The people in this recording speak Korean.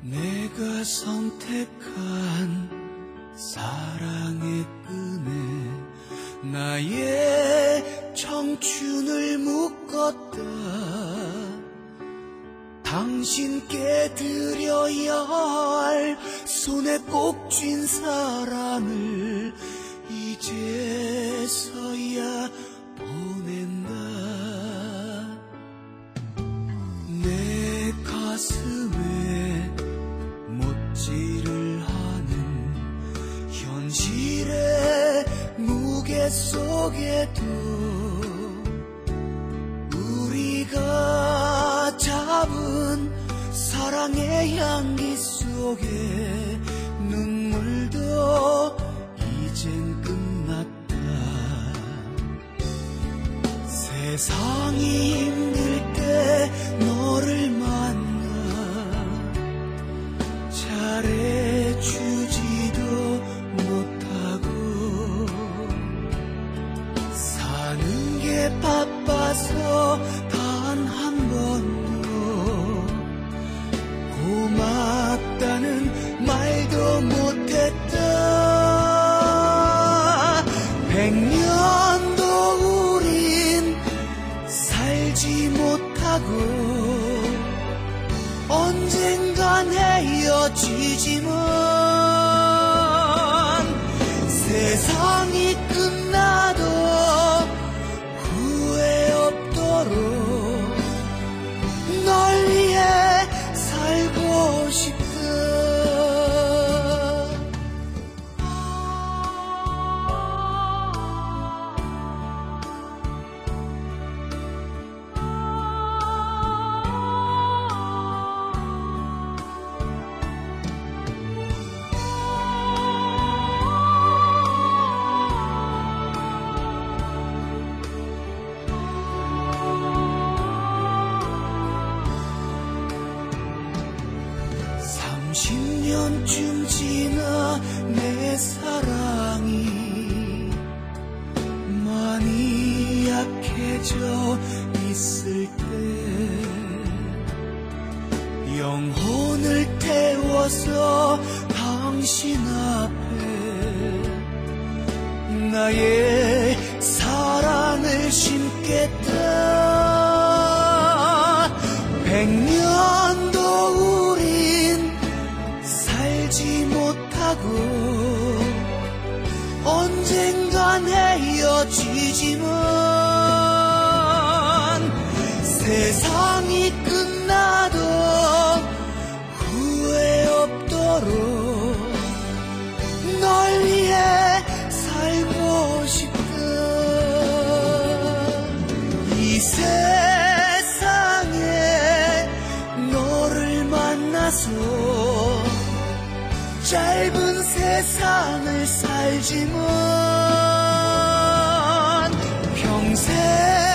내가 선택한 사랑의 끈에 나의 청춘을 묶었다. 당신께 드려야 할 손에 꼭 쥔 사랑을 이제서야 보낸다. 내 가슴에 못질을 하는 현실의 무게 속에도 우리가 잡은 사랑의 향기 속에 눈물도 이젠 끝났다. 세상이 힘들 때 너를 만나 잘해주지도 못하고 사는 게 바빠서 단 한 번도 고맙다는 말도 못했다. 100년도 우린 살지 못하고 언젠간 헤어지지만 세상이 끝나도 후회 없도록 널 위해 살고 싶다. 30년쯤 지나 내 사랑이 많이 약해져 있을 때 영혼을 태워서 당신 앞에 나의 사랑을 심겠다. 100년도 우린 살지 못하고 언젠간 헤어지지만 세상이 끝나도 후회 없도록 널 위해 살고 싶다. 이 세상에 너를 만나서 짧은 세상을 살지만 평생